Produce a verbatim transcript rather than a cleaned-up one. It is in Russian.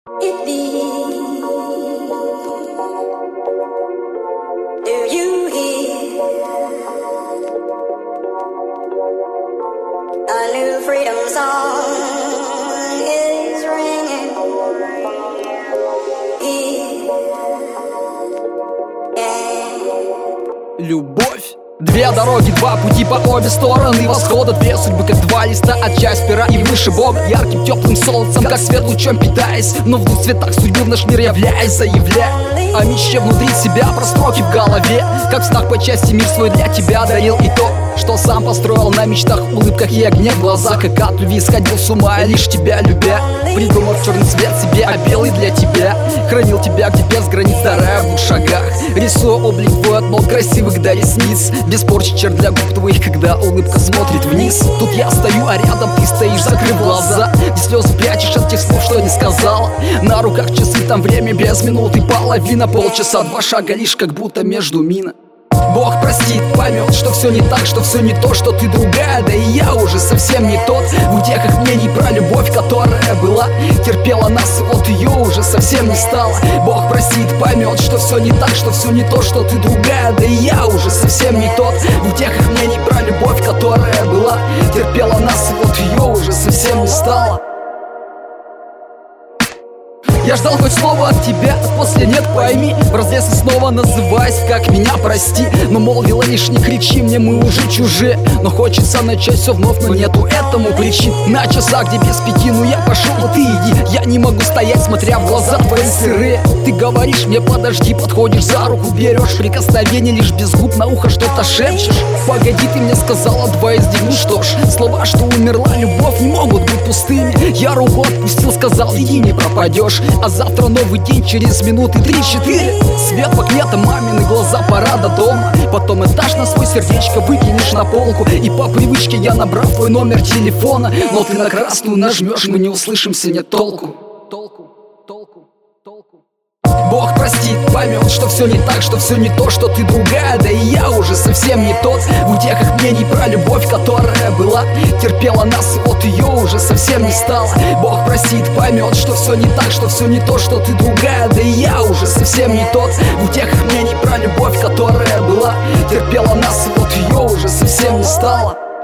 It be. Do you hear a new freedom song is ringing? Yeah. Любовь. Две дороги, два пути по обе стороны восхода. Две судьбы, как два листа, от часть пера и выше Бога. Ярким теплым солнцем, как свет лучом питаясь, но в двух цветах судьбы в наш мир являясь, заявляя о мечте внутри себя, про строки в голове. Как в снах по части мир свой для тебя дарил и то, что сам построил на мечтах, улыбках и огне в глазах. Как от любви сходил с ума, лишь тебя любя, придумав черный цвет себе, а белый для тебя. Хранил тебя, где без границ, дарая в двух шагах, рисуя облик твой от ног красивых до ресниц. Без порчи черт для губ твоих, когда улыбка смотрит вниз. Тут я стою, а рядом ты стоишь, закрыв глаза, и слезы прячешь от тех слов, что не сказала. На руках часы, там время без минуты, половина, полчаса, два шага, лишь как будто между мина. Бог простит, поймет, что все не так, что все не то, что ты другая, да и я уже совсем не тот. В утехах мнений про любовь, которая была, терпела нас, и вот ее уже совсем не стало. Бог простит, поймет, что все не так, что все не то, что ты другая, да и я уже совсем не тот. В утехах мнений про любовь, которая была, терпела нас, и вот ее уже совсем не стало. Я ждал хоть слова от тебя, после нет, пойми. В разлез и снова называясь, как меня прости. Но молвила лишь не кричи мне, мы уже чужие. Но хочется начать все вновь, но нету этому причин. На часах, где без пяти, ну я пошел, а ты иди. Я не могу стоять, смотря в глаза твои сырые. Ты говоришь мне подожди, подходишь за руку, берешь прикосновение, лишь без губ на ухо что-то шепчешь. Погоди, ты мне сказала два из девяти, ну что ж, слова, что умерла любовь, не могут быть пустыми. Я руку отпустил, сказал иди, не пропадешь. А завтра новый день, через минуты три-четыре. Свет в окне, мамины глаза, пора до дома. Потом этаж на свой сердечко выкинешь на полку. И по привычке я, набрав твой номер телефона, но ты на красную нажмешь, мы не услышимся, нет толку. Толку, толку, толку. Бог простит, поймет, что все не так, что все не то, что ты другая, да и я уже совсем не тот. В утехах мнений про любовь, которая была, терпела нас, и вот ее уже совсем не стало. Бог простит, поймет, что все не так, что все не то, что ты другая, да и я уже совсем не тот. В утехах мнений про любовь, которая была, терпела нас, и вот ее уже совсем не стало.